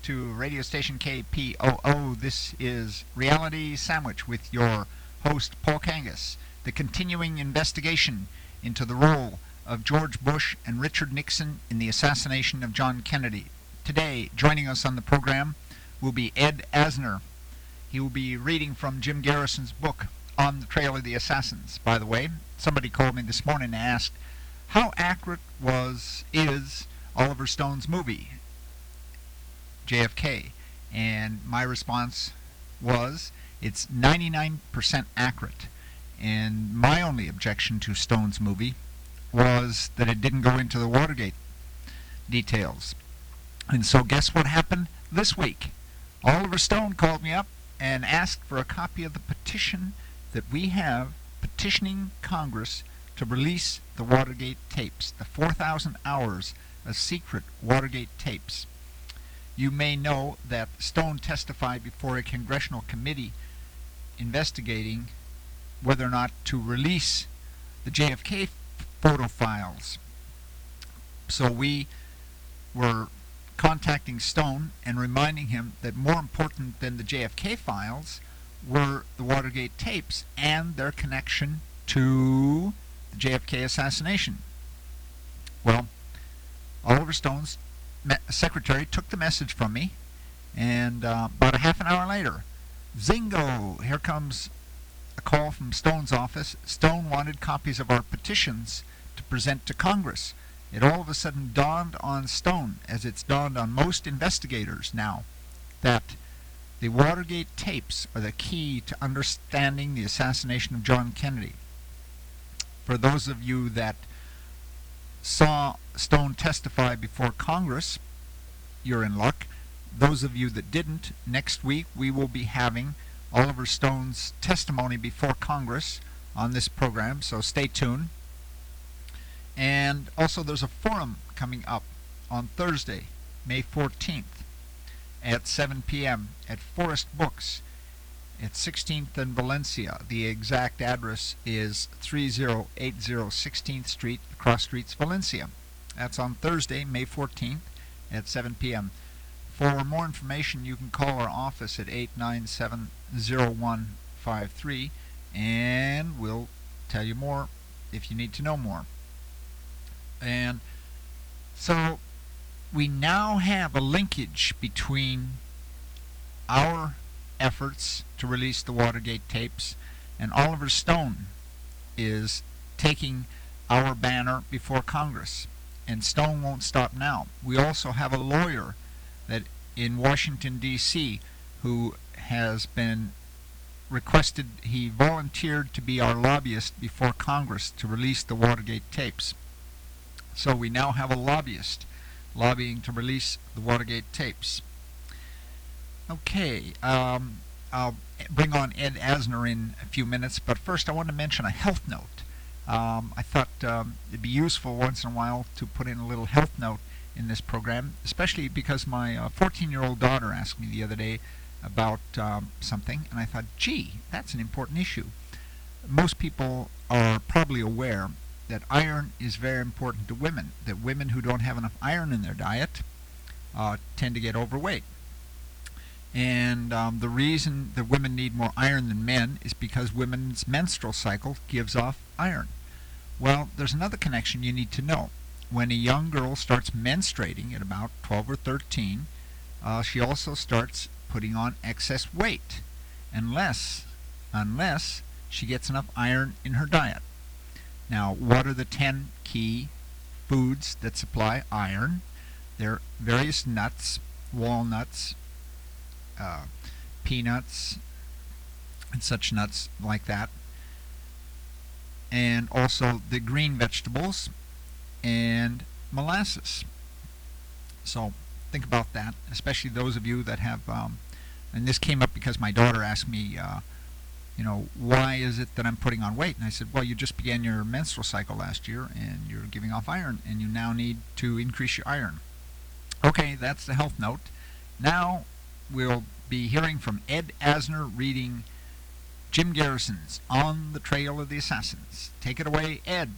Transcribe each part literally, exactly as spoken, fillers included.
to radio station K P O O. This is Reality Sandwich with your host, Paul Kangas. The continuing investigation into the role of George Bush and Richard Nixon in the assassination of John Kennedy. Today, joining us on the program will be Ed Asner. He will be reading from Jim Garrison's book, On the Trail of the Assassins. By the way, somebody called me this morning and asked, how accurate was, is Oliver Stone's movie, J F K? And my response was, it's ninety-nine percent accurate. And my only objection to Stone's movie was that it didn't go into the Watergate details. And so guess what happened this week? Oliver Stone called me up and asked for a copy of the petition that we have petitioning Congress to release the Watergate tapes, the four thousand hours of secret Watergate tapes. You may know that Stone testified before a congressional committee investigating whether or not to release the J F K photo files. So we were contacting Stone and reminding him that more important than the J F K files were the Watergate tapes and their connection to the J F K assassination. Well, Oliver Stone's secretary took the message from me, and uh, about a half an hour later, zingo, here comes a call from Stone's office. Stone wanted copies of our petitions to present to Congress. It all of a sudden dawned on Stone, as it's dawned on most investigators now, that the Watergate tapes are the key to understanding the assassination of John Kennedy. For those of you that saw Stone testify before Congress, you're in luck. Those of you that didn't, next week we will be having Oliver Stone's testimony before Congress on this program, so stay tuned. And also there's a forum coming up on Thursday, May fourteenth at seven p.m. at Forest Books at sixteenth and Valencia. The exact address is three oh eight oh sixteenth Street, Cross Streets, Valencia. That's on Thursday, May fourteenth at seven p.m. For more information, you can call our office at eight nine seven oh one five three, and we'll tell you more if you need to know more. And so we now have a linkage between our efforts to release the Watergate tapes, and Oliver Stone is taking our banner before Congress. And Stone won't stop now. We also have a lawyer that in Washington, D C who has been requested, he volunteered to be our lobbyist before Congress to release the Watergate tapes. So we now have a lobbyist lobbying to release the Watergate tapes. Okay, um, I'll bring on Ed Asner in a few minutes, but first I want to mention a health note. Um, I thought um, it'd be useful once in a while to put in a little health note in this program, especially because my uh, fourteen-year-old daughter asked me the other day about um, something, and I thought, gee, that's an important issue. Most people are probably aware that iron is very important to women, that women who don't have enough iron in their diet uh, tend to get overweight. And um, the reason that women need more iron than men is because women's menstrual cycle gives off iron. Well, there's another connection you need to know. When a young girl starts menstruating at about twelve or thirteen, uh, she also starts putting on excess weight, unless, unless she gets enough iron in her diet. Now, what are the ten key foods that supply iron? They're various nuts, walnuts, uh, peanuts, and such nuts like that. And also the green vegetables and molasses. So think about that, especially those of you that have, um, and this came up because my daughter asked me, uh, you know, why is it that I'm putting on weight? And I said, well, you just began your menstrual cycle last year and you're giving off iron and you now need to increase your iron. Okay, that's the health note. Now we'll be hearing from Ed Asner reading Jim Garrison's On the Trail of the Assassins. Take it away, Ed.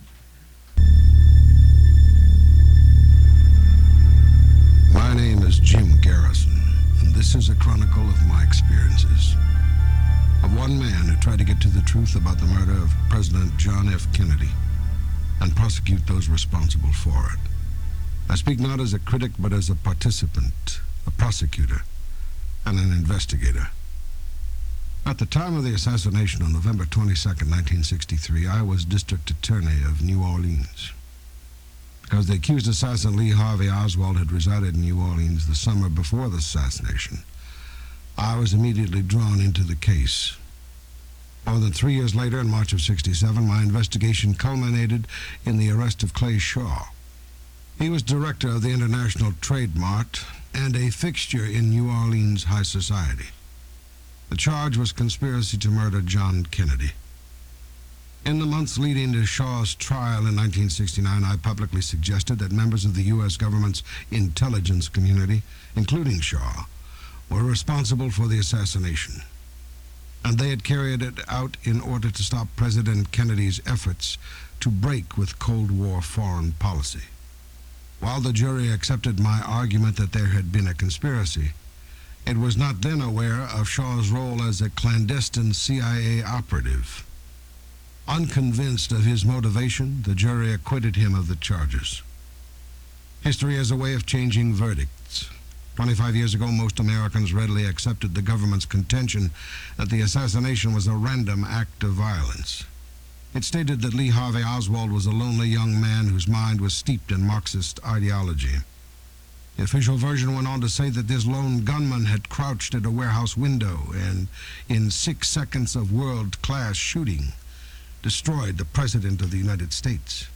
My name is Jim Garrison. and this is a chronicle of my experiences. Of one man who tried to get to the truth about the murder of President John F. Kennedy and prosecute those responsible for it. I speak not as a critic, but as a participant, a prosecutor, and an investigator. At the time of the assassination on November twenty-second, nineteen sixty-three, I was district attorney of New Orleans. Because the accused assassin Lee Harvey Oswald had resided in New Orleans the summer before the assassination, I was immediately drawn into the case. More than three years later, in March of sixty-seven, my investigation culminated in the arrest of Clay Shaw. He was director of the International Trade Mart and a fixture in New Orleans high society. The charge was conspiracy to murder John Kennedy. In the months leading to Shaw's trial in nineteen sixty-nine, I publicly suggested that members of the U S government's intelligence community, including Shaw, were responsible for the assassination, and they had carried it out in order to stop President Kennedy's efforts to break with Cold War foreign policy. While the jury accepted my argument that there had been a conspiracy, it was not then aware of Shaw's role as a clandestine C I A operative. Unconvinced of his motivation, the jury acquitted him of the charges. History has a way of changing verdicts. Twenty-five years ago, most Americans readily accepted the government's contention that the assassination was a random act of violence. It stated that Lee Harvey Oswald was a lonely young man whose mind was steeped in Marxist ideology. The official version went on to say that this lone gunman had crouched at a warehouse window and, in six seconds of world-class shooting, destroyed the President of the United States.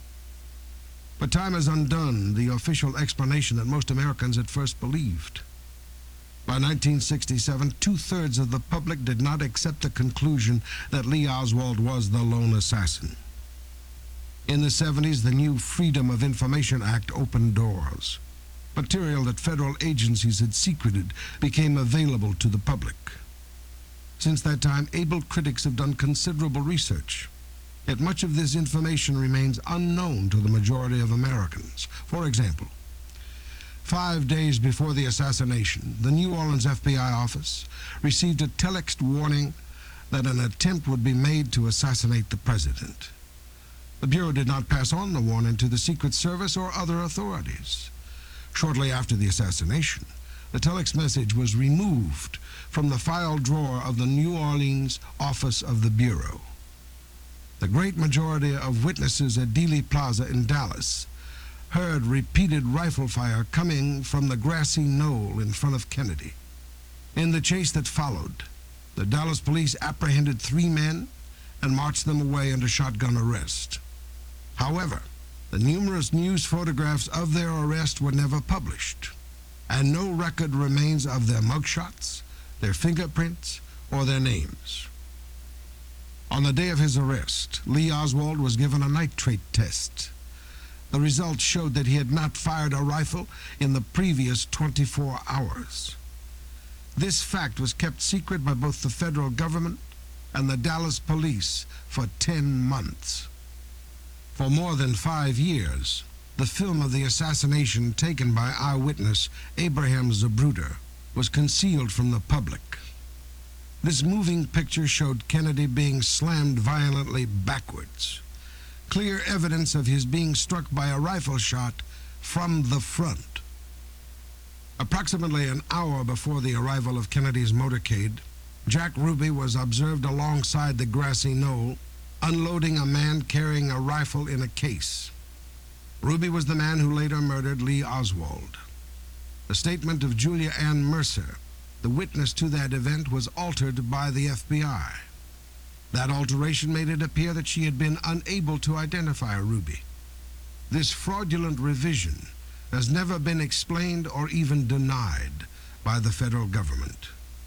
But time has undone the official explanation that most Americans at first believed. By nineteen sixty-seven, two-thirds of the public did not accept the conclusion that Lee Oswald was the lone assassin. In the seventies, the new Freedom of Information Act opened doors. Material that federal agencies had secreted became available to the public. Since that time, able critics have done considerable research. Yet much of this information remains unknown to the majority of Americans. For example, five days before the assassination, the New Orleans F B I office received a telex warning that an attempt would be made to assassinate the president. The Bureau did not pass on the warning to the Secret Service or other authorities. Shortly after the assassination, the telex message was removed from the file drawer of the New Orleans office of the Bureau. The great majority of witnesses at Dealey Plaza in Dallas heard repeated rifle fire coming from the grassy knoll in front of Kennedy. In the chase that followed, the Dallas police apprehended three men and marched them away under shotgun arrest. However, the numerous news photographs of their arrest were never published, and no record remains of their mugshots, their fingerprints, or their names. On the day of his arrest, Lee Oswald was given a nitrate test. The results showed that he had not fired a rifle in the previous twenty-four hours. This fact was kept secret by both the federal government and the Dallas police for ten months. For more than five years, the film of the assassination taken by eyewitness Abraham Zapruder was concealed from the public. This moving picture showed Kennedy being slammed violently backwards, clear evidence of his being struck by a rifle shot from the front. Approximately an hour before the arrival of Kennedy's motorcade, Jack Ruby was observed alongside the grassy knoll, unloading a man carrying a rifle in a case. Ruby was the man who later murdered Lee Oswald. The statement of Julia Ann Mercer, the witness to that event, was altered by the F B I. That alteration made it appear that she had been unable to identify Ruby. This fraudulent revision has never been explained or even denied by the federal government.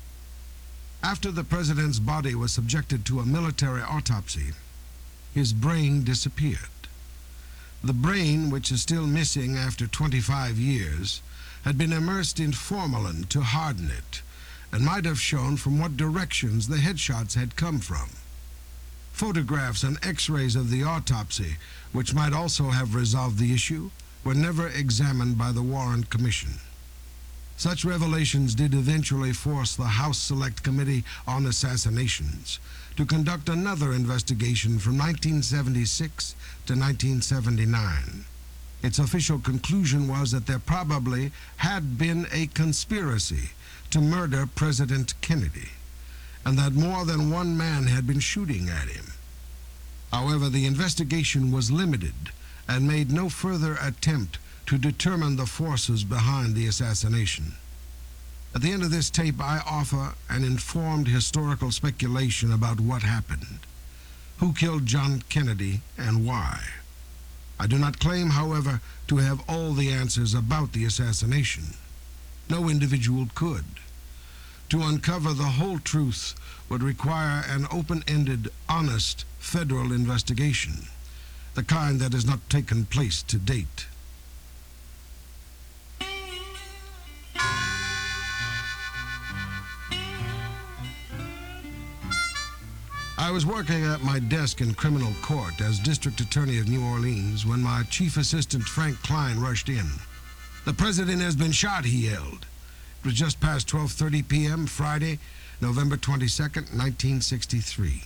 After the president's body was subjected to a military autopsy, his brain disappeared. The brain, which is still missing after twenty-five years, had been immersed in formalin to harden it, and might have shown from what directions the headshots had come from. Photographs and x-rays of the autopsy, which might also have resolved the issue, were never examined by the Warren Commission. Such revelations did eventually force the House Select Committee on Assassinations to conduct another investigation from nineteen seventy-six to nineteen seventy-nine. Its official conclusion was that there probably had been a conspiracy to murder President Kennedy, and that more than one man had been shooting at him. However, the investigation was limited and made no further attempt to determine the forces behind the assassination. At the end of this tape, I offer an informed historical speculation about what happened, who killed John Kennedy, and why. I do not claim, however, to have all the answers about the assassination. No individual could. To uncover the whole truth would require an open-ended, honest federal investigation, the kind that has not taken place to date. I was working at my desk in criminal court as District Attorney of New Orleans when my chief assistant, Frank Klein, rushed in. "The president has been shot," he yelled. It was just past twelve thirty p m Friday, November twenty-second, nineteen sixty-three.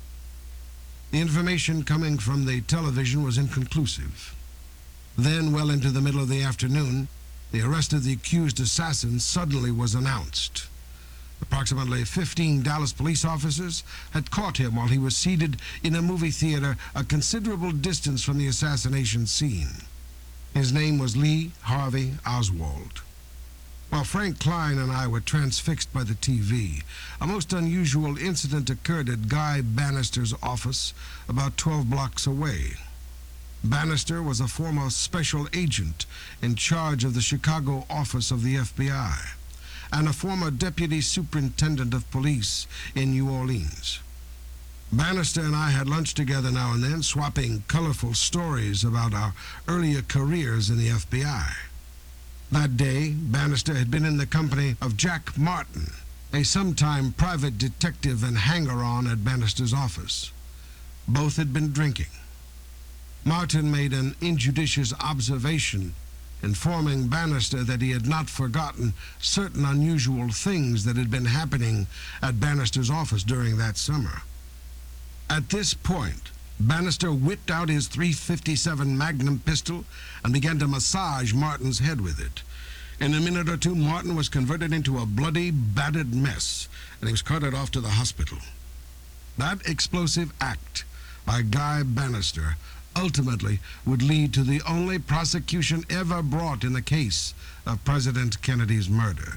The information coming from the television was inconclusive. Then, well into the middle of the afternoon, the arrest of the accused assassin suddenly was announced. Approximately fifteen Dallas police officers had caught him while he was seated in a movie theater a considerable distance from the assassination scene. His name was Lee Harvey Oswald. While Frank Klein and I were transfixed by the T V, a most unusual incident occurred at Guy Bannister's office about twelve blocks away. Bannister was a former special agent in charge of the Chicago office of the F B I and a former deputy superintendent of police in New Orleans. Bannister and I had lunch together now and then, swapping colorful stories about our earlier careers in the F B I. That day, Bannister had been in the company of Jack Martin, a sometime private detective and hanger-on at Bannister's office. Both had been drinking. Martin made an injudicious observation, informing Bannister that he had not forgotten certain unusual things that had been happening at Bannister's office during that summer. At this point, Bannister whipped out his three fifty-seven Magnum pistol and began to massage Martin's head with it. In a minute or two, Martin was converted into a bloody, battered mess, and he was carted off to the hospital. That explosive act by Guy Bannister ultimately would lead to the only prosecution ever brought in the case of President Kennedy's murder.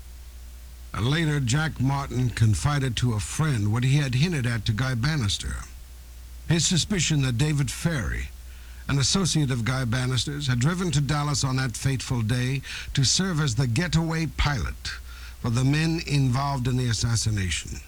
Later, Jack Martin confided to a friend what he had hinted at to Guy Bannister. His suspicion that David Ferry, an associate of Guy Bannister's, had driven to Dallas on that fateful day to serve as the getaway pilot for the men involved in the assassination.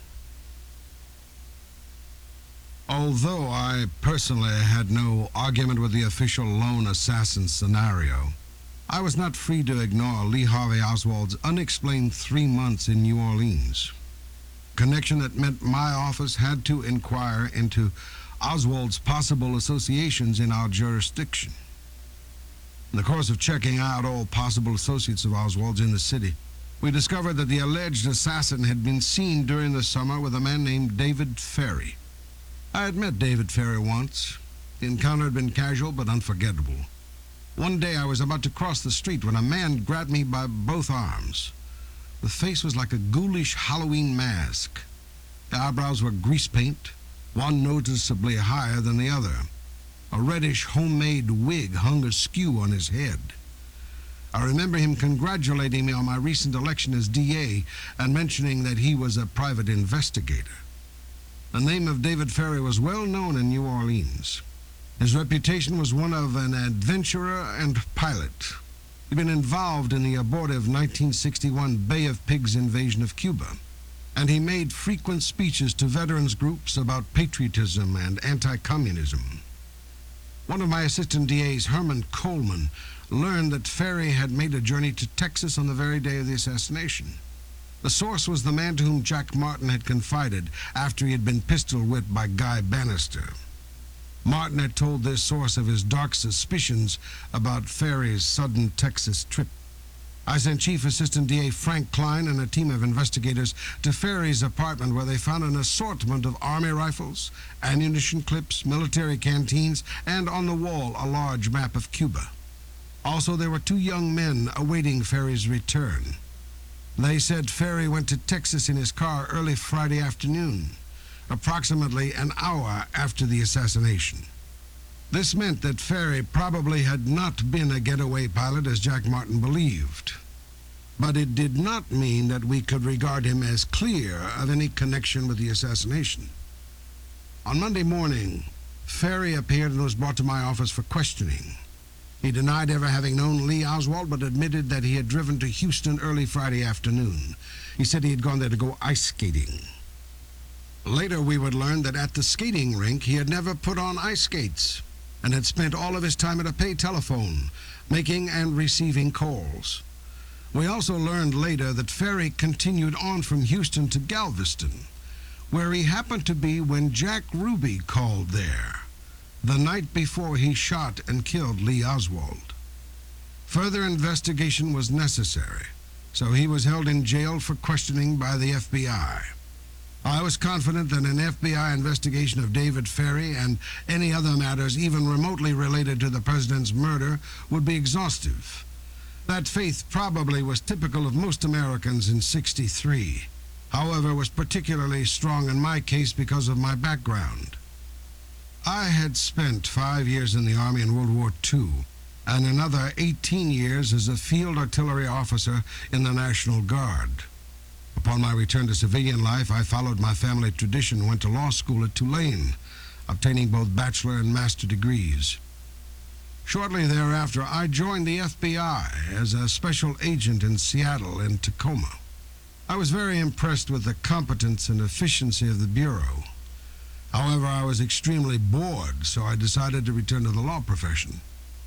Although I personally had no argument with the official lone assassin scenario, I was not free to ignore Lee Harvey Oswald's unexplained three months in New Orleans. Connection that meant my office had to inquire into Oswald's possible associations in our jurisdiction. In the course of checking out all possible associates of Oswald's in the city, we discovered that the alleged assassin had been seen during the summer with a man named David Ferry. I had met David Ferry once. The encounter had been casual but unforgettable. One day I was about to cross the street when a man grabbed me by both arms. The face was like a ghoulish Halloween mask. The eyebrows were grease paint, one noticeably higher than the other. A reddish homemade wig hung askew on his head. I remember him congratulating me on my recent election as D A and mentioning that he was a private investigator. The name of David Ferry was well known in New Orleans. His reputation was one of an adventurer and pilot. He'd been involved in the abortive nineteen sixty-one Bay of Pigs invasion of Cuba, and he made frequent speeches to veterans groups about patriotism and anti-communism. One of my assistant D As, Herman Coleman, learned that Ferry had made a journey to Texas on the very day of the assassination. The source was the man to whom Jack Martin had confided after he had been pistol-whipped by Guy Bannister. Martin had told this source of his dark suspicions about Ferry's sudden Texas trip. I sent Chief Assistant D A Frank Klein and a team of investigators to Ferry's apartment, where they found an assortment of Army rifles, ammunition clips, military canteens, and on the wall a large map of Cuba. Also, there were two young men awaiting Ferry's return. They said Ferry went to Texas in his car early Friday afternoon, approximately an hour after the assassination. This meant that Ferry probably had not been a getaway pilot as Jack Martin believed. But it did not mean that we could regard him as clear of any connection with the assassination. On Monday morning, Ferry appeared and was brought to my office for questioning. He denied ever having known Lee Oswald, but admitted that he had driven to Houston early Friday afternoon. He said he had gone there to go ice skating. Later, we would learn that at the skating rink, he had never put on ice skates and had spent all of his time at a pay telephone, making and receiving calls. We also learned later that Ferry continued on from Houston to Galveston, where he happened to be when Jack Ruby called there, the night before he shot and killed Lee Oswald. Further investigation was necessary, so he was held in jail for questioning by the F B I. I was confident that an F B I investigation of David Ferry and any other matters even remotely related to the president's murder would be exhaustive. That faith probably was typical of most Americans in sixty-three, however, was particularly strong in my case because of my background. I had spent five years in the Army in World War Two, and another eighteen years as a field artillery officer in the National Guard. Upon my return to civilian life, I followed my family tradition and went to law school at Tulane, obtaining both bachelor and master degrees. Shortly thereafter, I joined the F B I as a special agent in Seattle and Tacoma. I was very impressed with the competence and efficiency of the Bureau. However, I was extremely bored, so I decided to return to the law profession.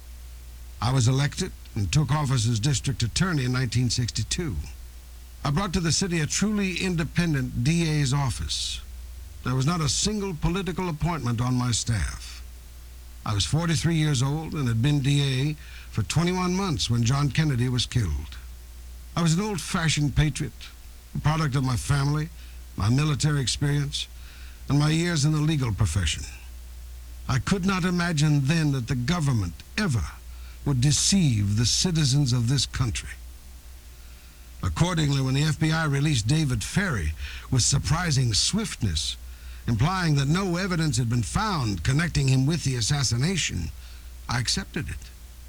I was elected and took office as district attorney in nineteen sixty-two. I brought to the city a truly independent D A's office. There was not a single political appointment on my staff. I was forty-three years old and had been D A for twenty-one months when John Kennedy was killed. I was an old-fashioned patriot, a product of my family, my military experience, and my years in the legal profession. I could not imagine then that the government ever would deceive the citizens of this country. Accordingly, when the F B I released David Ferry with surprising swiftness, implying that no evidence had been found connecting him with the assassination, I accepted it.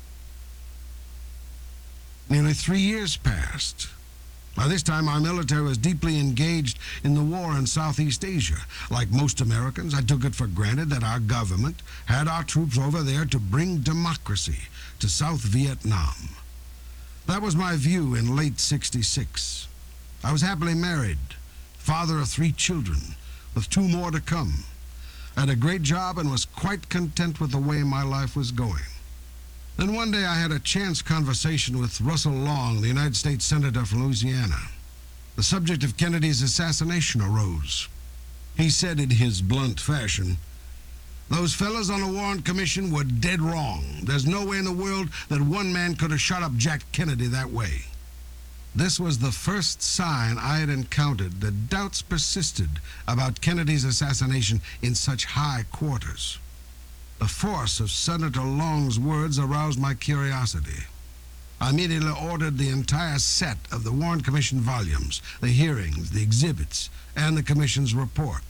Nearly three years passed. By this time, our military was deeply engaged in the war in Southeast Asia. Like most Americans, I took it for granted that our government had our troops over there to bring democracy to South Vietnam. That was my view in late sixty-six. I was happily married, father of three children, with two more to come. I had a great job and was quite content with the way my life was going. Then one day I had a chance conversation with Russell Long, the United States Senator from Louisiana. The subject of Kennedy's assassination arose. He said in his blunt fashion, "Those fellas on the Warren Commission were dead wrong. There's no way in the world that one man could have shot up Jack Kennedy that way." This was the first sign I had encountered that doubts persisted about Kennedy's assassination in such high quarters. The force of Senator Long's words aroused my curiosity. I immediately ordered the entire set of the Warren Commission volumes, the hearings, the exhibits, and the Commission's report.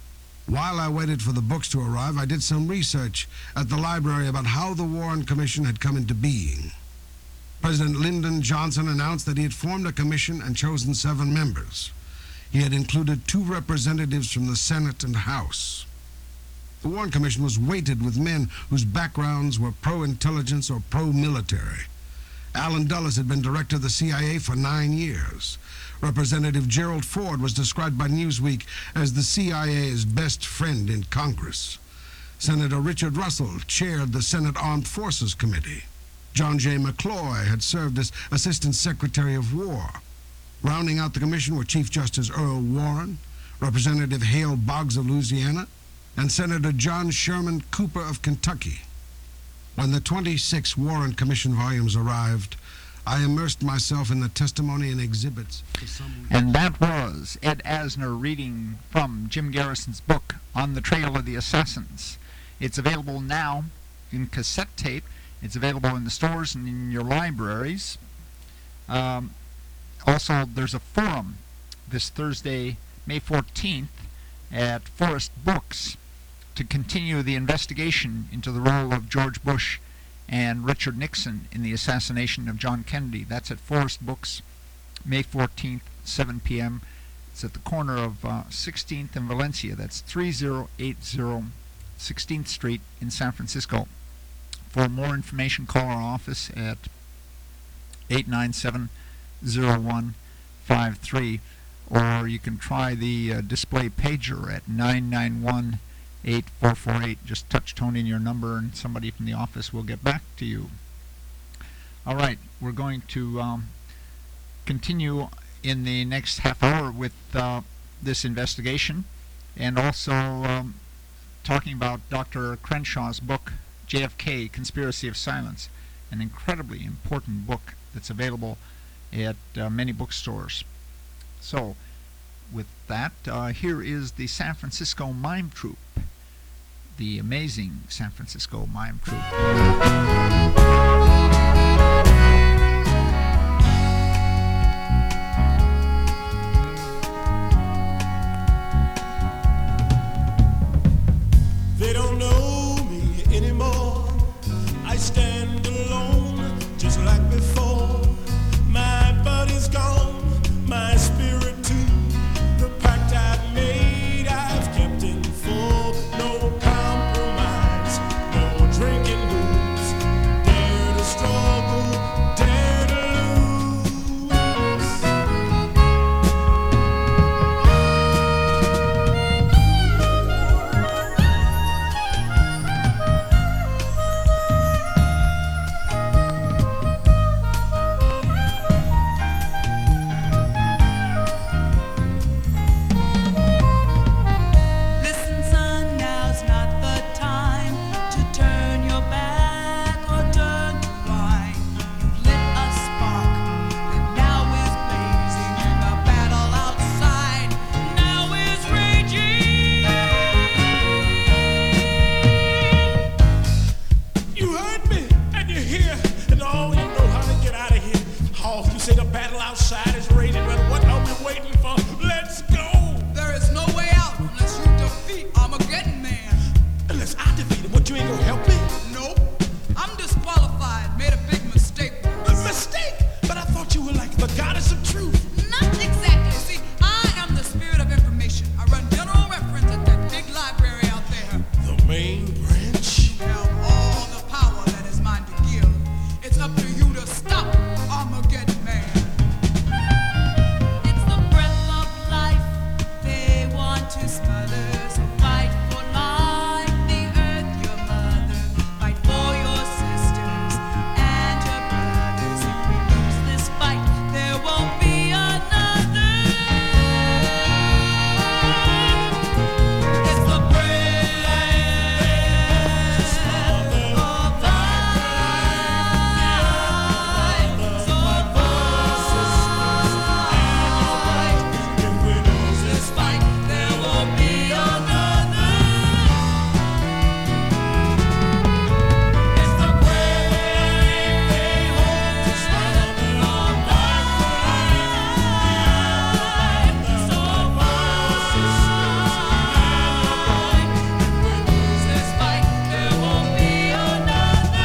While I waited for the books to arrive, I did some research at the library about how the Warren Commission had come into being. President Lyndon Johnson announced that he had formed a commission and chosen seven members. He had included two representatives from the Senate and House. The Warren Commission was weighted with men whose backgrounds were pro-intelligence or pro-military. Allen Dulles had been director of the C I A for nine years. Representative Gerald Ford was described by Newsweek as the C I A's best friend in Congress. Senator Richard Russell chaired the Senate Armed Forces Committee. John J. McCloy had served as Assistant Secretary of War. Rounding out the commission were Chief Justice Earl Warren, Representative Hale Boggs of Louisiana, and Senator John Sherman Cooper of Kentucky. When the twenty-six Warren Commission volumes arrived, I immersed myself in the testimony and exhibits. For some And that was Ed Asner reading from Jim Garrison's book, On the Trail of the Assassins. It's available now in cassette tape. It's available in the stores and in your libraries. Um, also, there's a forum this Thursday, May fourteenth, at Forest Books to continue the investigation into the role of George Bush and Richard Nixon in the assassination of John Kennedy. That's at Forest Books, May fourteenth, seven p m It's at the corner of uh, sixteenth and Valencia. That's thirty eighty sixteenth Street in San Francisco. For more information, call our office at eight nine seven, zero one five three, or you can try the uh, display pager at nine nine one, eight four four eight. Just touch tone in your number and somebody from the office will get back to you. All right, we're going to um, continue in the next half hour with uh, this investigation, and also um, talking about Doctor Crenshaw's book, J F K, Conspiracy of Silence, an incredibly important book that's available at uh, many bookstores. So, with that, uh, here is the San Francisco Mime Troupe, the amazing San Francisco Mime Troupe. They don't know me anymore. I stand alone, just like before. My body's gone, my spirit too. The pact I've made, I've kept in full. No compromise, no drinking booze. Dare to struggle, dare to Listen, son, now's not the time to turn your back or turn to whine. You've lit a spark that now is blazing, and the battle outside now is raging. You heard me, and you're here, and all you know how to get out of here. Oh, you say the battle outside is raging, but what are we waiting for? Let's go! There is no way out unless you defeat Armageddon Man. Unless I defeat him, what, you ain't gonna help me? Nope, I'm disqualified. Made a big mistake. A mistake! But I thought you were like the goddess of truth. Not exactly. See, I am the spirit of information. I run general reference at that big library out there. The main branch. You have all the power that is mine to give. It's up to you to stop Armageddon Man. It's the breath of life they want to smother. So fight for life, the earth, your mother. Fight for your sisters and your brothers. If we lose this fight, there won't be another. It's the breath of life. So fight. If we lose This fight, there won't be another. It's the breath they hold to smother our life. So fight. If we lose this fight, there won't be another.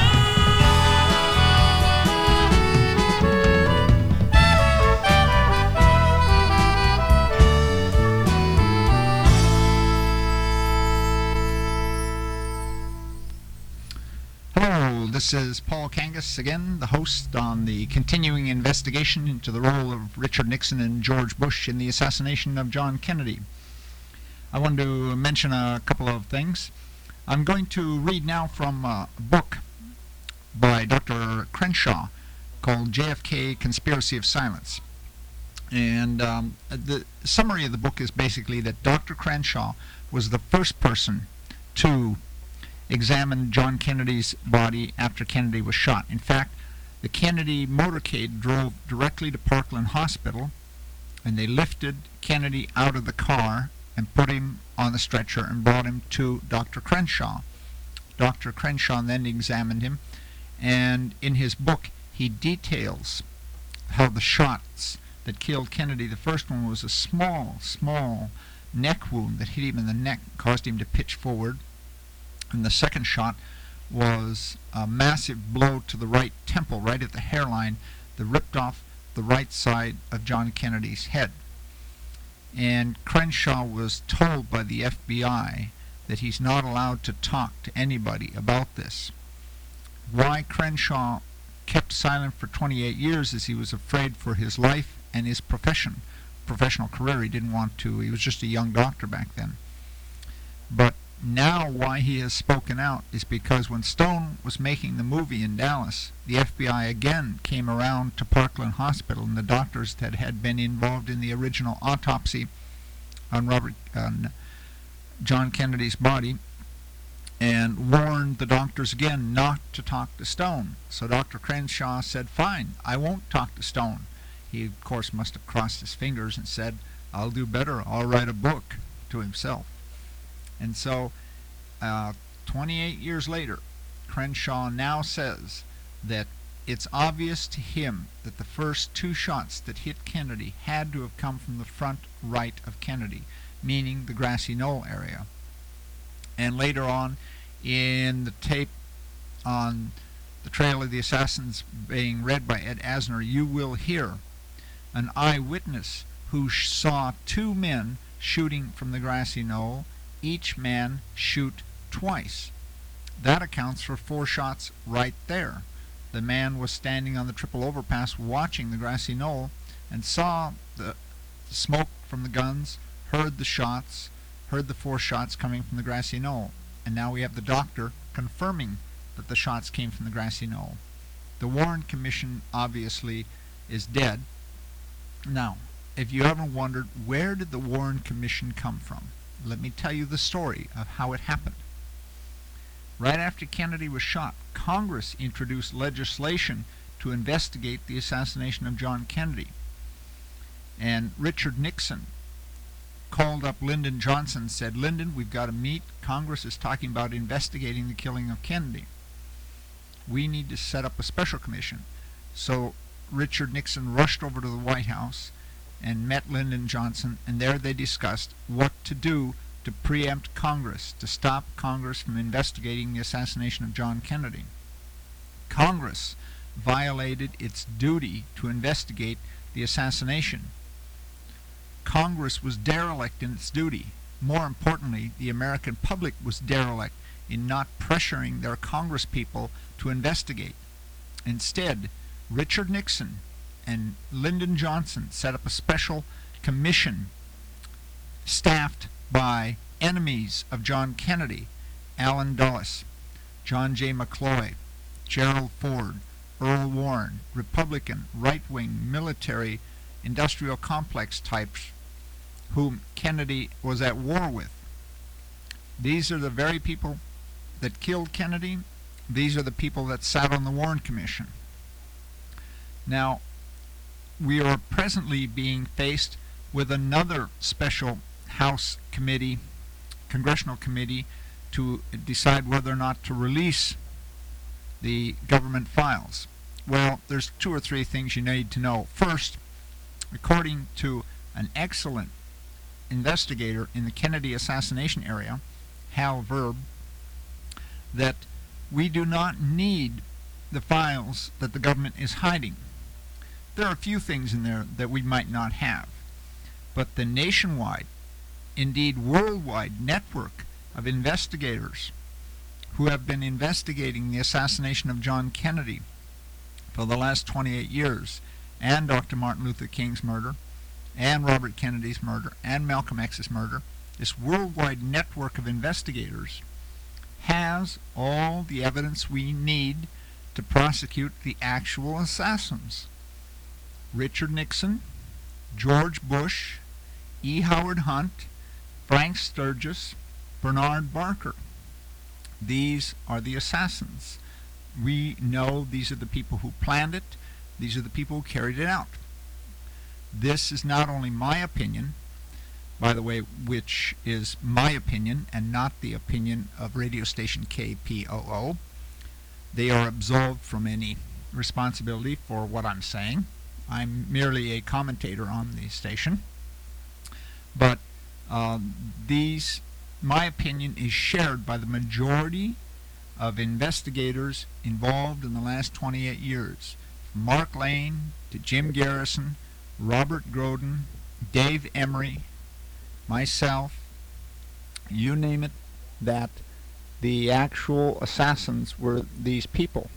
Hello, this is Paul Kangas again, the host on the continuing investigation into the role of Richard Nixon and George Bush in the assassination of John Kennedy. I wanted to mention a couple of things. I'm going to read now from a book by Doctor Crenshaw called J F K, Conspiracy of Silence. And um, the summary of the book is basically that Doctor Crenshaw was the first person to examine John Kennedy's body after Kennedy was shot. In fact, The Kennedy motorcade drove directly to Parkland Hospital, and they lifted Kennedy out of the car and put him on the stretcher and brought him to Doctor Crenshaw. Doctor Crenshaw then examined him, and in his book he details how the shots that killed Kennedy, the first one was a small, small neck wound that hit him in the neck, caused him to pitch forward, and the second shot was a massive blow to the right temple, right at the hairline, that ripped off the right side of John Kennedy's head. And Crenshaw was told by the F B I that he's not allowed to talk to anybody about this. Why Crenshaw kept silent for twenty-eight years is he was afraid for his life and his profession, professional career. He didn't want to. He was just a young doctor back then. But now why he has spoken out is because when Stone was making the movie in Dallas, the F B I again came around to Parkland Hospital, and the doctors that had been involved in the original autopsy on Robert on John Kennedy's body, and warned the doctors again not to talk to Stone. So Doctor Crenshaw said, fine, I won't talk to Stone. He, of course, must have crossed his fingers and said, I'll do better, I'll write a book, to himself. And so, uh, twenty-eight years later, Crenshaw now says that it's obvious to him that the first two shots that hit Kennedy had to have come from the front right of Kennedy, meaning the grassy knoll area. And later on, in the tape on The Trail of the Assassins being read by Ed Asner, you will hear an eyewitness who saw two men shooting from the grassy knoll, each man shoot twice. That accounts for four shots right there. The man was standing on the triple overpass watching the grassy knoll and saw the smoke from the guns, heard the shots, heard the four shots coming from the grassy knoll. And now we have the doctor confirming that the shots came from the grassy knoll. The Warren Commission obviously is dead. Now, if you ever wondered, where did the Warren Commission come from? Let me tell you the story of how it happened. Right after Kennedy was shot, Congress introduced legislation to investigate the assassination of John Kennedy. And Richard Nixon called up Lyndon Johnson and said, Lyndon, we've got to meet. Congress is talking about investigating the killing of Kennedy. We need to set up a special commission. So Richard Nixon rushed over to the White House and met Lyndon Johnson, and there they discussed what to do to preempt Congress, to stop Congress from investigating the assassination of John Kennedy. Congress violated its duty to investigate the assassination. Congress was derelict in its duty. More importantly, the American public was derelict in not pressuring their congresspeople to investigate. Instead, Richard Nixon and Lyndon Johnson set up a special commission staffed by enemies of John Kennedy, Allen Dulles, John J. McCloy, Gerald Ford, Earl Warren, Republican, right-wing, military, industrial complex types whom Kennedy was at war with. These are the very people that killed Kennedy. These are the people that sat on the Warren Commission. Now, we are presently being faced with another special House committee, congressional committee, to decide whether or not to release the government files. Well, there's two or three things you need to know. First, according to an excellent investigator in the Kennedy assassination area, Hal Verb, that we do not need the files that the government is hiding. There are a few things in there that we might not have, but the nationwide, indeed worldwide network of investigators who have been investigating the assassination of John Kennedy for the last twenty-eight years, and Doctor Martin Luther King's murder, and Robert Kennedy's murder, and Malcolm X's murder, this worldwide network of investigators has all the evidence we need to prosecute the actual assassins. Richard Nixon, George Bush, E. Howard Hunt, Frank Sturgis, Bernard Barker. These are the assassins. We know these are the people who planned it. These are the people who carried it out. This is not only my opinion, by the way, which is my opinion and not the opinion of radio station K P O O. They are absolved from any responsibility for what I'm saying. I'm merely a commentator on the station. But um, these, my opinion, is shared by the majority of investigators involved in the last twenty-eight years. From Mark Lane to Jim Garrison, Robert Groden, Dave Emery, myself, you name it, that the actual assassins were these people.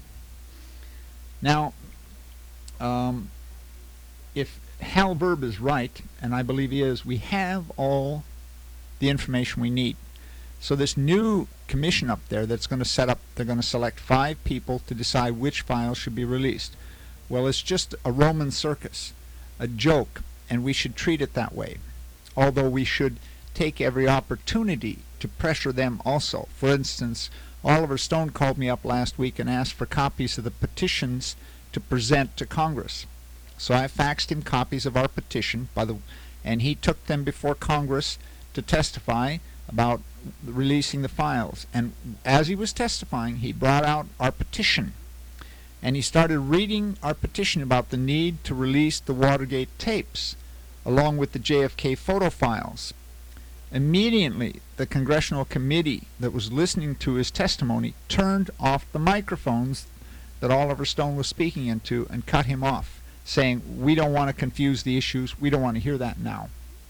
Now, um, if Hal Verb is right, and I believe he is, we have all the information we need. So this new commission up there that's going to set up, they're going to select five people to decide which files should be released. Well, it's just a Roman circus, a joke, and we should treat it that way. Although we should take every opportunity to pressure them also. For instance, Oliver Stone called me up last week and asked for copies of the petitions to present to Congress. So I faxed him copies of our petition, by the, and he took them before Congress to testify about releasing the files. And as he was testifying, he brought out our petition. And he started reading our petition about the need to release the Watergate tapes, along with the J F K photo files. Immediately, the congressional committee that was listening to his testimony turned off the microphones that Oliver Stone was speaking into and cut him off, saying, we don't want to confuse the issues, we don't want to hear that now.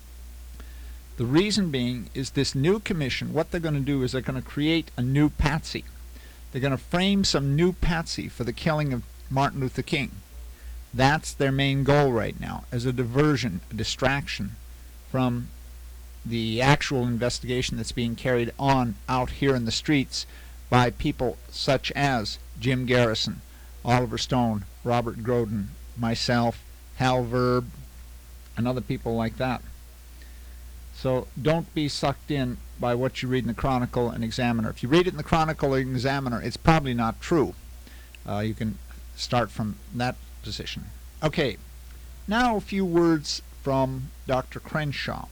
The reason being is this new commission, what they're going to do is they're going to create a new patsy. They're going to frame some new patsy for the killing of Martin Luther King. That's their main goal right now, as a diversion, a distraction from the actual investigation that's being carried on out here in the streets by people such as Jim Garrison, Oliver Stone, Robert Groden, myself, Hal Verb, and other people like that. So don't be sucked in by what you read in the Chronicle and Examiner. If you read it in the Chronicle and Examiner, it's probably not true. Uh, you can start from that position. Okay, now a few words from Doctor Crenshaw.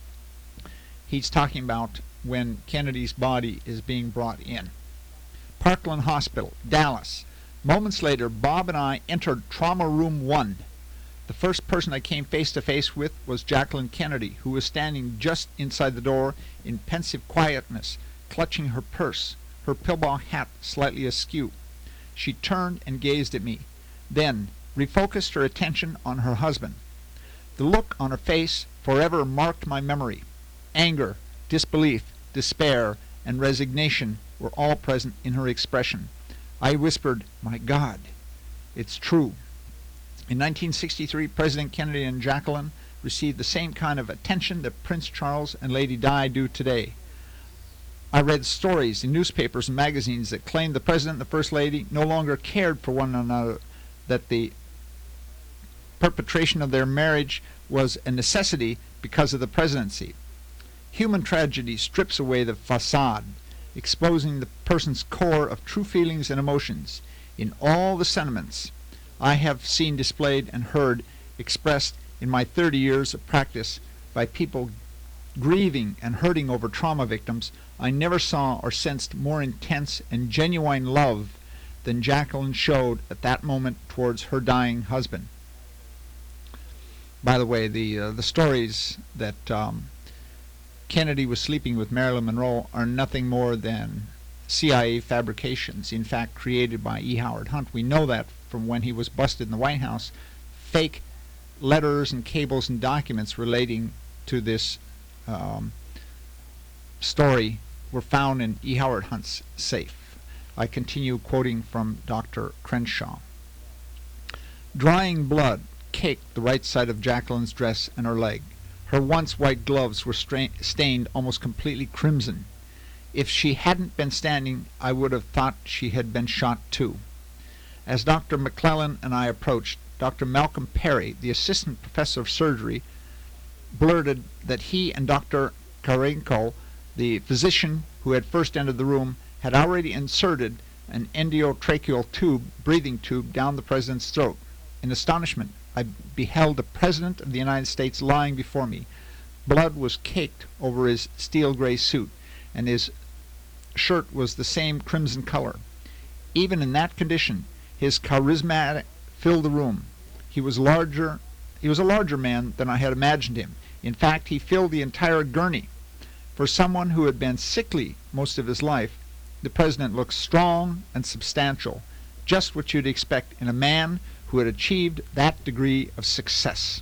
He's talking about when Kennedy's body is being brought in. Parkland Hospital, Dallas. Moments later, Bob and I entered Trauma Room one. The first person I came face to face with was Jacqueline Kennedy, who was standing just inside the door in pensive quietness, clutching her purse, her pillbox hat slightly askew. She turned and gazed at me, then refocused her attention on her husband. The look on her face forever marked my memory. Anger, disbelief, despair, and resignation were all present in her expression. I whispered, "My God, it's true." In nineteen sixty-three, President Kennedy and Jacqueline received the same kind of attention that Prince Charles and Lady Di do today. I read stories in newspapers and magazines that claimed the President and the First Lady no longer cared for one another, that the perpetration of their marriage was a necessity because of the presidency. Human tragedy strips away the facade, exposing the person's core of true feelings and emotions. In all the sentiments I have seen displayed and heard expressed in my thirty years of practice by people grieving and hurting over trauma victims, I never saw or sensed more intense and genuine love than Jacqueline showed at that moment towards her dying husband. By the way, the uh, the stories that um, Kennedy was sleeping with Marilyn Monroe are nothing more than C I A fabrications, in fact created by E. Howard Hunt. We know that from when he was busted in the White House. Fake letters and cables and documents relating to this um, story were found in E. Howard Hunt's safe. I continue quoting from Doctor Crenshaw. Drying blood caked the right side of Jacqueline's dress and her leg. Her once white gloves were stra- stained almost completely crimson. If she hadn't been standing, I would have thought she had been shot too. As Doctor McClellan and I approached, Doctor Malcolm Perry, the assistant professor of surgery, blurted that he and Doctor Karenko, the physician who had first entered the room, had already inserted an endotracheal tube, breathing tube, down the president's throat. In astonishment, I beheld the President of the United States lying before me. Blood was caked over his steel gray suit, and his shirt was the same crimson color. Even in that condition, his charisma filled the room. He was larger. He was a larger man than I had imagined him. In fact, he filled the entire gurney. For someone who had been sickly most of his life, the president looked strong and substantial, just what you'd expect in a man who had achieved that degree of success.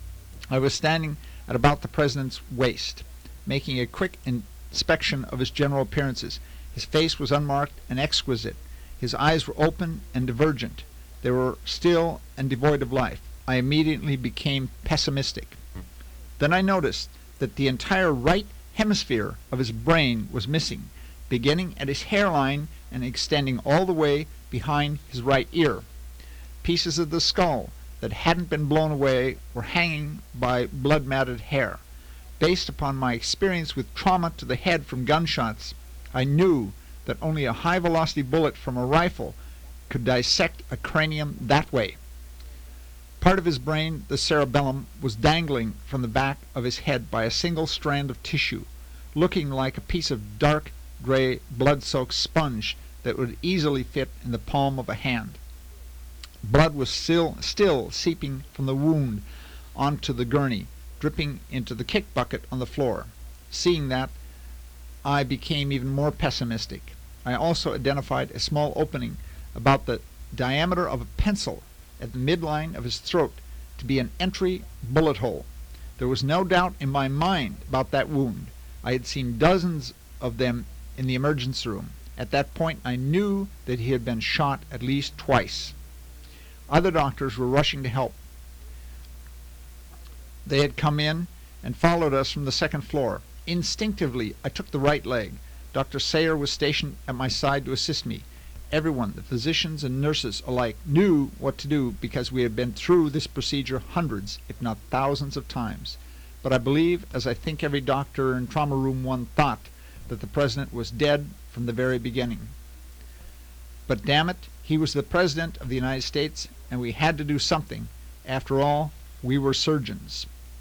I was standing at about the president's waist, making a quick inspection of his general appearances. His face was unmarked and exquisite. His eyes were open and divergent. They were still and devoid of life. I immediately became pessimistic. Then I noticed that the entire right hemisphere of his brain was missing, beginning at his hairline and extending all the way behind his right ear. Pieces of the skull that hadn't been blown away were hanging by blood-matted hair. Based upon my experience with trauma to the head from gunshots, I knew that only a high-velocity bullet from a rifle could dissect a cranium that way. Part of his brain, the cerebellum, was dangling from the back of his head by a single strand of tissue, looking like a piece of dark gray blood-soaked sponge that would easily fit in the palm of a hand. Blood was still, still seeping from the wound onto the gurney, dripping into the kick bucket on the floor. Seeing that, I became even more pessimistic. I also identified a small opening about the diameter of a pencil at the midline of his throat to be an entry bullet hole. There was no doubt in my mind about that wound. I had seen dozens of them in the emergency room. At that point, I knew that he had been shot at least twice. Other doctors were rushing to help. They had come in and followed us from the second floor. Instinctively, I took the right leg. Doctor Sayer was stationed at my side to assist me. Everyone, the physicians and nurses alike, knew what to do because we had been through this procedure hundreds, if not thousands of times. But I believe, as I think every doctor in Trauma Room one thought, that the president was dead from the very beginning. But damn it, he was the president of the United States, and we had to do something. After all, we were surgeons.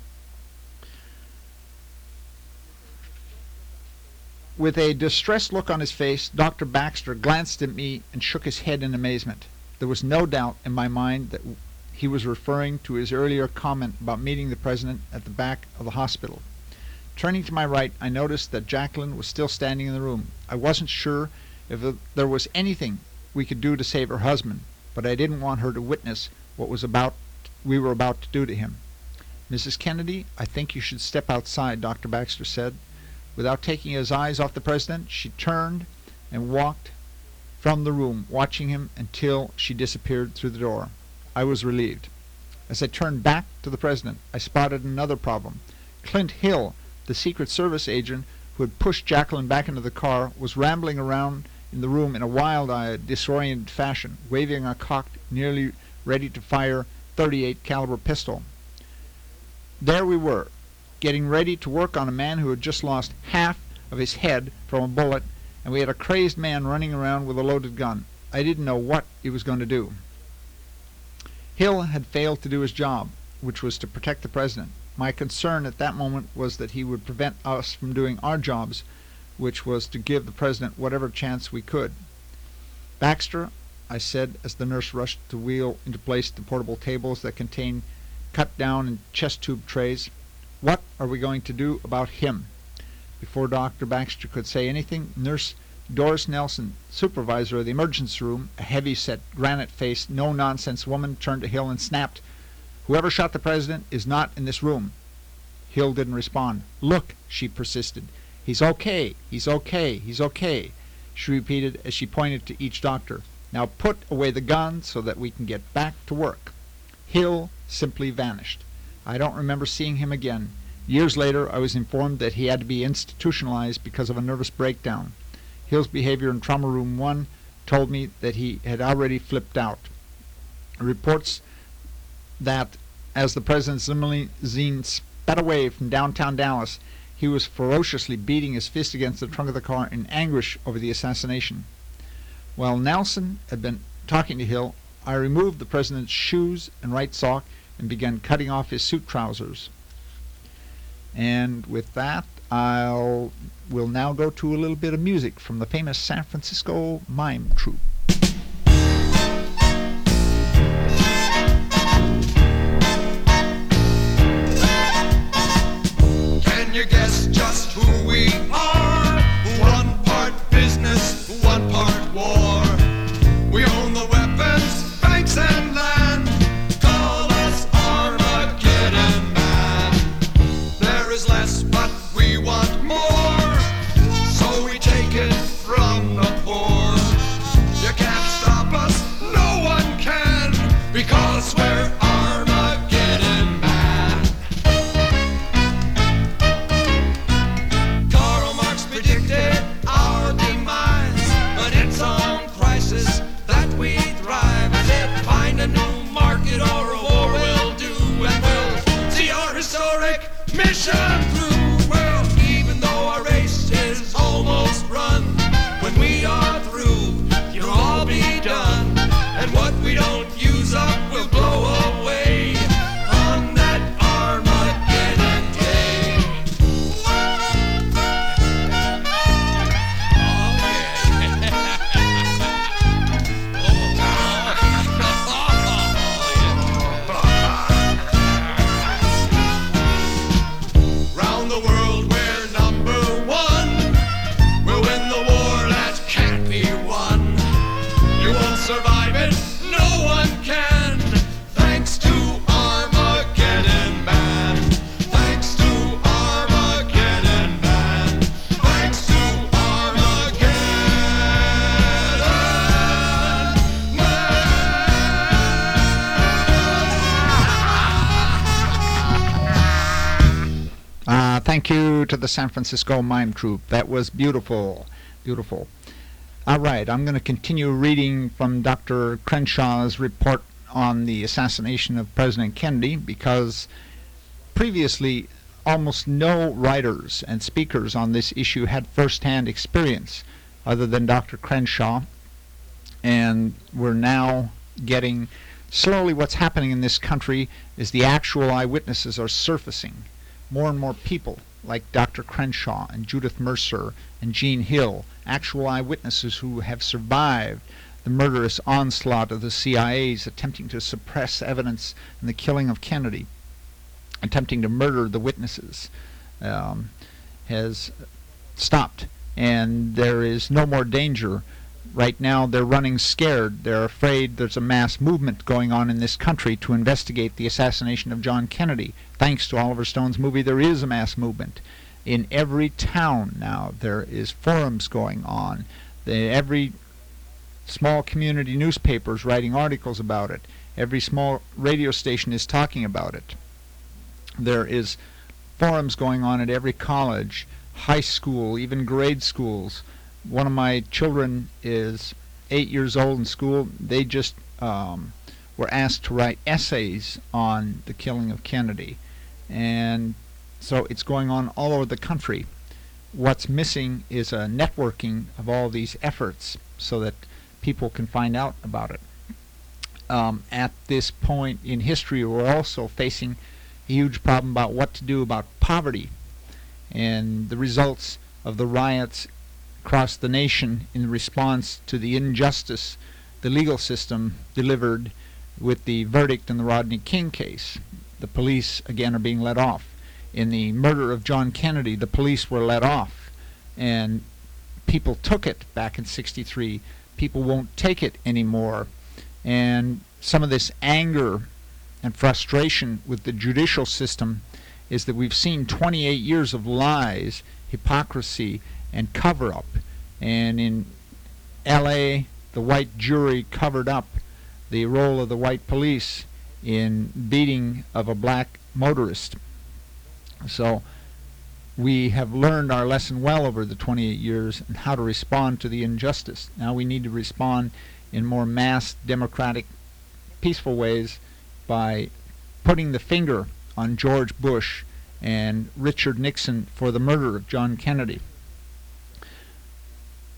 With a distressed look on his face, Doctor Baxter glanced at me and shook his head in amazement. There was no doubt in my mind that he was referring to his earlier comment about meeting the president at the back of the hospital. Turning to my right, I noticed that Jacqueline was still standing in the room. I wasn't sure if there was anything we could do to save her husband, but I didn't want her to witness what was about we were about to do to him. Missus Kennedy, I think you should step outside, Doctor Baxter said. Without taking his eyes off the president, she turned and walked from the room, watching him until she disappeared through the door. I was relieved. As I turned back to the president, I spotted another problem. Clint Hill, the Secret Service agent who had pushed Jacqueline back into the car, was rambling around in the room in a wild-eyed, disoriented fashion, waving a cocked, nearly ready to fire thirty-eight caliber pistol. There we were, getting ready to work on a man who had just lost half of his head from a bullet, and we had a crazed man running around with a loaded gun. I didn't know what he was going to do. Hill had failed to do his job, which was to protect the president. My concern at that moment was that he would prevent us from doing our jobs, which was to give the president whatever chance we could. Baxter, I said as the nurse rushed to wheel into place the portable tables that contained cut-down and chest tube trays, what are we going to do about him? Before Doctor Baxter could say anything, Nurse Doris Nelson, supervisor of the emergency room, a heavy-set, granite-faced, no-nonsense woman, turned to Hill and snapped, "Whoever shot the president is not in this room." Hill didn't respond. "Look," she persisted. "He's okay. He's okay. He's okay," she repeated as she pointed to each doctor. "Now put away the gun so that we can get back to work." Hill simply vanished. I don't remember seeing him again. Years later, I was informed that he had to be institutionalized because of a nervous breakdown. Hill's behavior in Trauma Room one told me that he had already flipped out. Reports that as the president's limousine sped away from downtown Dallas, he was ferociously beating his fist against the trunk of the car in anguish over the assassination. While Nelson had been talking to Hill, I removed the president's shoes and right sock and began cutting off his suit trousers. And with that, I'll will now go to a little bit of music from the famous San Francisco Mime Troupe. Can you guess just who we are? One part business, one part war. We own the weapons, banks and land. Call us Armageddon Man. There is less, but we want more. So we take it from the poor. You can't stop us, no one can, because we're Armageddon Man. Karl Marx predicted our demise, but it's on crisis that we thrive. As if find a new market or a war will do, and we'll see our historic mission through. Well, even though our race is almost run, when we are through, you'll all be done. And what we don't use up will blow away on that Armageddon day. Round the world we're number one. We'll win the war that can't be won. You won't survive it, no one can. Thanks to Armageddon Man. Thanks to Armageddon Man. Thanks to Armageddon Man. Uh, thank you to the San Francisco Mime Troupe. That was beautiful, beautiful. All right, I'm going to continue reading from Doctor Crenshaw's report on the assassination of President Kennedy, because previously almost no writers and speakers on this issue had first-hand experience other than Doctor Crenshaw, and we're now getting slowly what's happening in this country is the actual eyewitnesses are surfacing. More and more people like Doctor Crenshaw and Judith Mercer and Jean Hill, actual eyewitnesses who have survived the murderous onslaught of the C I A's attempting to suppress evidence in the killing of Kennedy, attempting to murder the witnesses, um, has stopped, and there is no more danger. Right now they're running scared. They're afraid there's a mass movement going on in this country to investigate the assassination of John Kennedy. Thanks to Oliver Stone's movie, there is a mass movement. In every town now there is forums going on. The, every small community newspaper is writing articles about it. Every small radio station is talking about it. There is forums going on at every college, high school, even grade schools. One of my children is eight years old in school. They just um, were asked to write essays on the killing of Kennedy. And so it's going on all over the country. What's missing is a networking of all these efforts so that people can find out about it. Um, at this point in history, we're also facing a huge problem about what to do about poverty and the results of the riots across the nation in response to the injustice the legal system delivered with the verdict in the Rodney King case. The police, again, are being let off. In the murder of John Kennedy, the police were let off, and people took it back in sixty-three. People won't take it anymore. And some of this anger and frustration with the judicial system is that we've seen twenty-eight years of lies, hypocrisy, and cover-up. And in L A, the white jury covered up the role of the white police in beating of a black motorist. So we have learned our lesson well over the twenty-eight years and how to respond to the injustice. Now we need to respond in more mass, democratic, peaceful ways by putting the finger on George Bush and Richard Nixon for the murder of John Kennedy.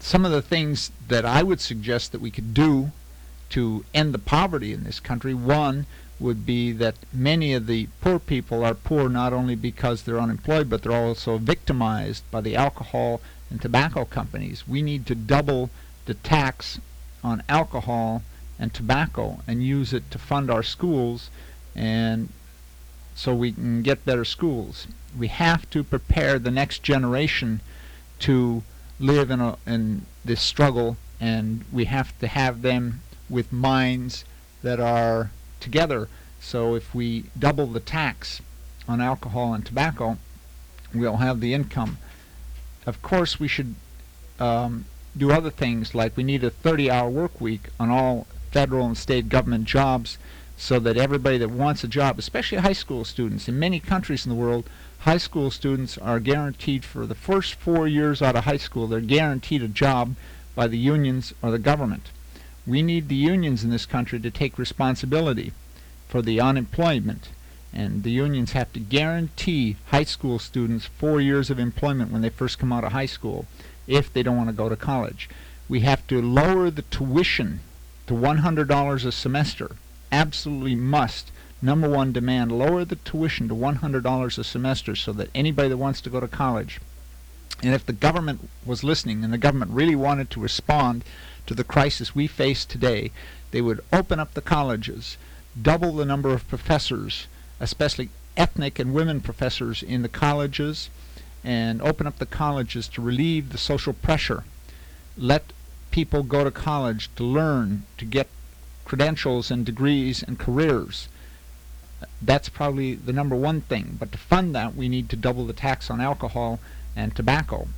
some of the things that I would suggest that we could do to end the poverty in this country, one would be that many of the poor people are poor not only because they're unemployed, but they're also victimized by the alcohol and tobacco companies. We need to double the tax on alcohol and tobacco and use it to fund our schools, and so we can get better schools. We have to prepare the next generation to live in, a, in this struggle, and we have to have them with minds that are together. So if we double the tax on alcohol and tobacco, we'll have the income. Of course, we should um, do other things, like we need a thirty hour work week on all federal and state government jobs, so that everybody that wants a job, especially high school students, in many countries in the world, high school students are guaranteed for the first four years out of high school, they're guaranteed a job by the unions or the government. We need the unions in this country to take responsibility for the unemployment, and the unions have to guarantee high school students four years of employment when they first come out of high school if they don't want to go to college. We have to lower the tuition to one hundred dollars a semester. Absolutely must. Number one demand, lower the tuition to one hundred dollars a semester so that anybody that wants to go to college, and if the government was listening and the government really wanted to respond to the crisis we face today, they would open up the colleges, double the number of professors, especially ethnic and women professors in the colleges, and open up the colleges to relieve the social pressure. Let people go to college to learn, to get credentials and degrees and careers. That's probably the number one thing. But to fund that, we need to double the tax on alcohol and tobacco.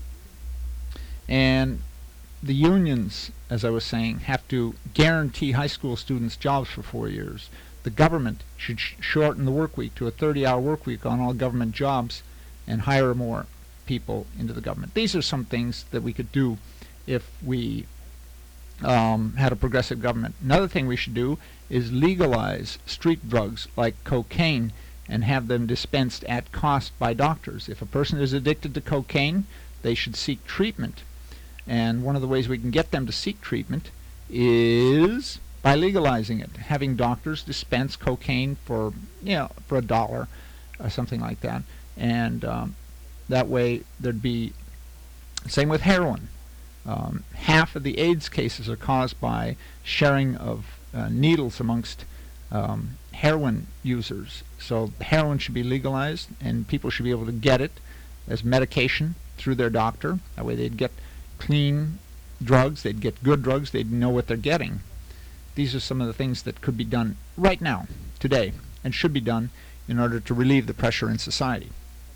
And the unions, as I was saying, have to guarantee high school students jobs for four years. The government should sh shorten the work week to a thirty hour work week on all government jobs and hire more people into the government. These are some things that we could do if we um, had a progressive government. Another thing we should do is legalize street drugs like cocaine and have them dispensed at cost by doctors. If a person is addicted to cocaine, they should seek treatment. And one of the ways we can get them to seek treatment is by legalizing it, having doctors dispense cocaine for, you know, for a dollar or something like that. And um, that way there'd be, same with heroin. Um, half of the AIDS cases are caused by sharing of uh, needles amongst um, heroin users. So heroin should be legalized, and people should be able to get it as medication through their doctor. That way they'd get clean drugs, they'd get good drugs, they'd know what they're getting. These are some of the things that could be done right now, today, and should be done in order to relieve the pressure in society.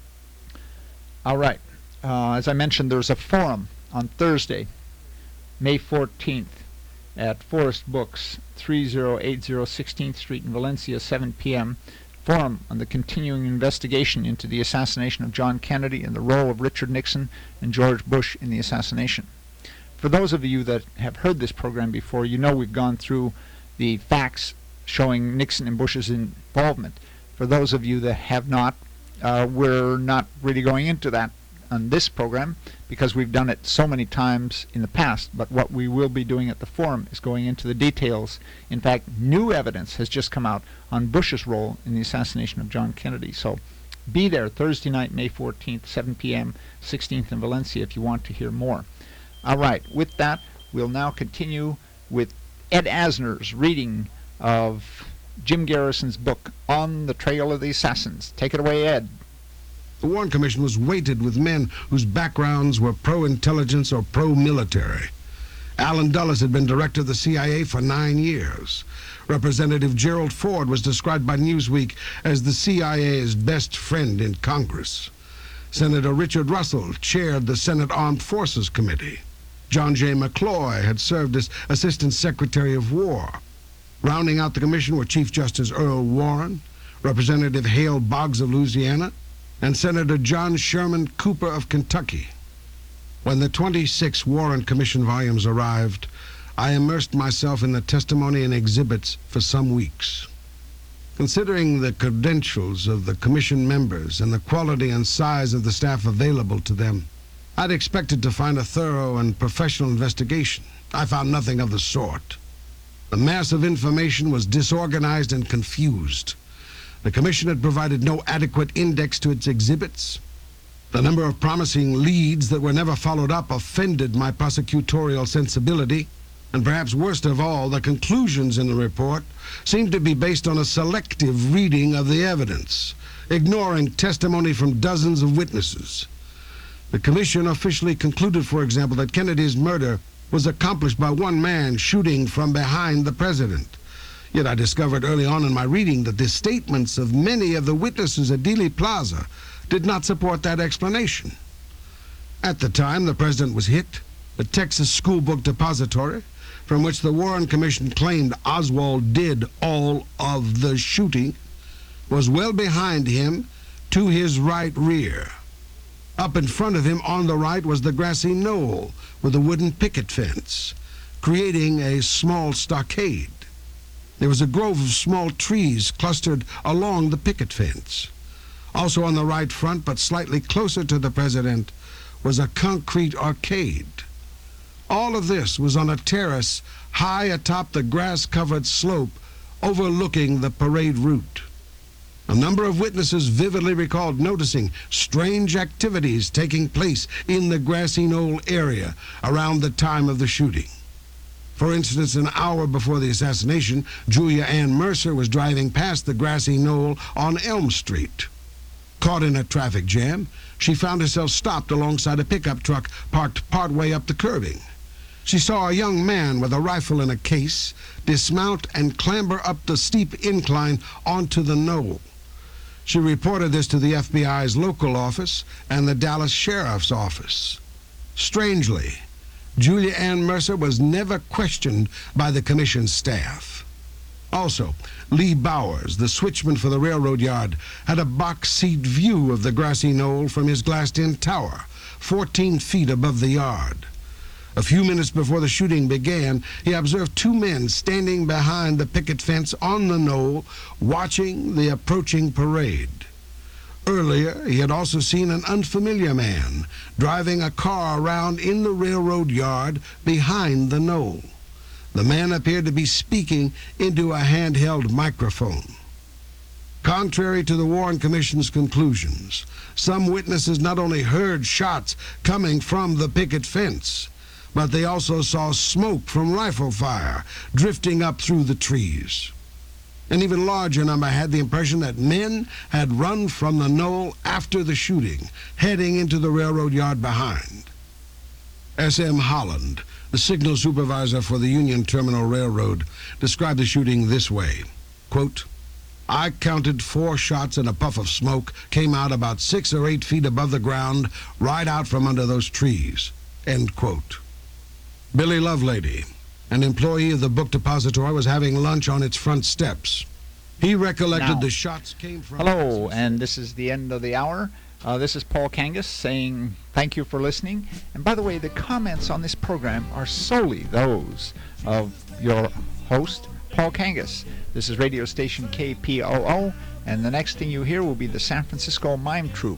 All right. Uh, as I mentioned, there's a forum on Thursday, May fourteenth, at Forest Books, thirty eighty sixteenth Street in Valencia, seven p m Forum on the continuing investigation into the assassination of John Kennedy and the role of Richard Nixon and George Bush in the assassination. For those of you that have heard this program before, you know we've gone through the facts showing Nixon and Bush's involvement. For those of you that have not, uh, we're not really going into that on this program because we've done it so many times in the past. But what we will be doing at the forum is going into the details. In fact, new evidence has just come out on Bush's role in the assassination of John Kennedy. So be there Thursday night, May fourteenth, seven p m, sixteenth in Valencia if you want to hear more. All right, with that, we'll now continue with Ed Asner's reading of Jim Garrison's book, On the Trail of the Assassins. Take it away, Ed. The Warren Commission was weighted with men whose backgrounds were pro-intelligence or pro-military. Allen Dulles had been director of the C I A for nine years. Representative Gerald Ford was described by Newsweek as the C I A's best friend in Congress. Senator Richard Russell chaired the Senate Armed Forces Committee. John J. McCloy had served as Assistant Secretary of War. Rounding out the commission were Chief Justice Earl Warren, Representative Hale Boggs of Louisiana, and Senator John Sherman Cooper of Kentucky. When the twenty-six Warren Commission volumes arrived, I immersed myself in the testimony and exhibits for some weeks. Considering the credentials of the commission members and the quality and size of the staff available to them, I'd expected to find a thorough and professional investigation. I found nothing of the sort. The mass of information was disorganized and confused. The commission had provided no adequate index to its exhibits. The number of promising leads that were never followed up offended my prosecutorial sensibility. And perhaps worst of all, the conclusions in the report seemed to be based on a selective reading of the evidence, ignoring testimony from dozens of witnesses. The commission officially concluded, for example, that Kennedy's murder was accomplished by one man shooting from behind the president. Yet I discovered early on in my reading that the statements of many of the witnesses at Dealey Plaza did not support that explanation. At the time the president was hit, the Texas School Book Depository, from which the Warren Commission claimed Oswald did all of the shooting, was well behind him to his right rear. Up in front of him on the right was the grassy knoll with a wooden picket fence, creating a small stockade. There was a grove of small trees clustered along the picket fence. Also on the right front, but slightly closer to the president, was a concrete arcade. All of this was on a terrace high atop the grass-covered slope overlooking the parade route. A number of witnesses vividly recalled noticing strange activities taking place in the grassy knoll area around the time of the shooting. For instance, an hour before the assassination, Julia Ann Mercer was driving past the grassy knoll on Elm Street. Caught in a traffic jam, she found herself stopped alongside a pickup truck parked partway up the curbing. She saw a young man with a rifle in a case dismount and clamber up the steep incline onto the knoll. She reported this to the F B I's local office and the Dallas Sheriff's Office. Strangely, Julia Ann Mercer was never questioned by the commission's staff. Also, Lee Bowers, the switchman for the railroad yard, had a box seat view of the grassy knoll from his glassed-in tower, fourteen feet above the yard. A few minutes before the shooting began, he observed two men standing behind the picket fence on the knoll, watching the approaching parade. Earlier, he had also seen an unfamiliar man driving a car around in the railroad yard behind the knoll. The man appeared to be speaking into a handheld microphone. Contrary to the Warren Commission's conclusions, some witnesses not only heard shots coming from the picket fence, but they also saw smoke from rifle fire drifting up through the trees. An even larger number had the impression that men had run from the knoll after the shooting, heading into the railroad yard behind. S M Holland, the signal supervisor for the Union Terminal Railroad, described the shooting this way, quote, "I counted four shots and a puff of smoke came out about six or eight feet above the ground, right out from under those trees," end quote. Billy Lovelady, an employee of the book depository, was having lunch on its front steps. He recollected Now, the shots came from... Hello, and this is the end of the hour. Uh, this is Paul Kangas saying thank you for listening. And by the way, the comments on this program are solely those of your host, Paul Kangas. This is radio station K P O O, and the next thing you hear will be the San Francisco Mime Troupe.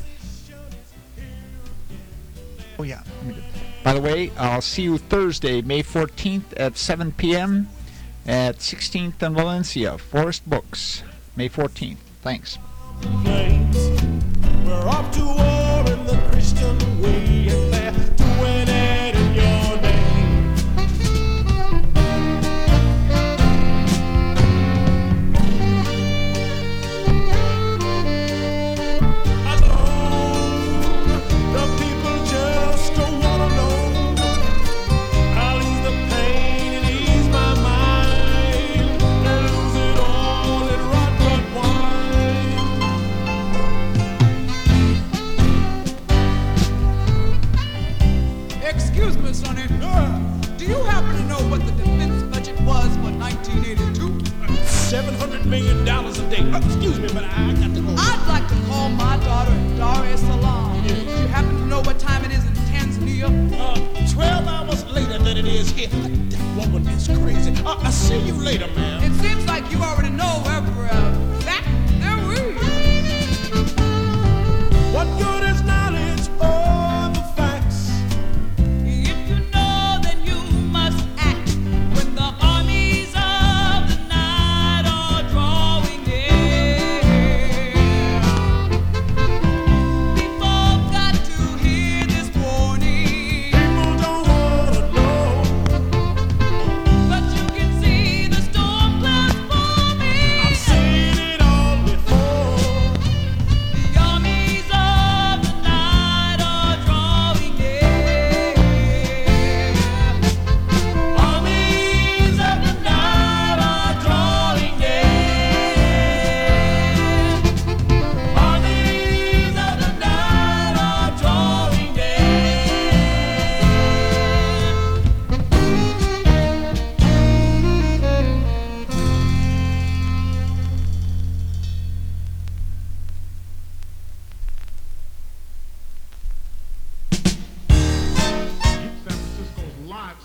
Oh, yeah. Let me do By the way, I'll see you Thursday, May fourteenth at seven p.m. at sixteenth and Valencia, Forest Books, May fourteenth. Thanks. Flames. We're off to war in the Christian way, and they're doing it in your name. Alone, the people just don't wanna know. I'll ease the pain and ease my mind, and lose it all in rot gut wine. Excuse me, Sonny. Do you happen to know what the defense budget was for nineteen eighty-two? Seven hundred million dollars a day. Uh, excuse me, but I got to go. I'd like to call my daughter Dar es Salaam. Do you happen to know what time it is in Tanzania? Uh, Twelve hours later than it is here. That woman is crazy. Uh, I'll see you later, ma'am. It seems like you already know where we're at. Back there we. What good is knowledge or the fact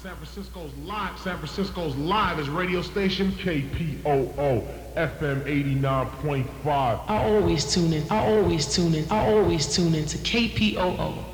San Francisco's live. San Francisco's live is radio station K P O O F M eighty-nine point five. I always tune in. I always tune in. I always tune in to K P O O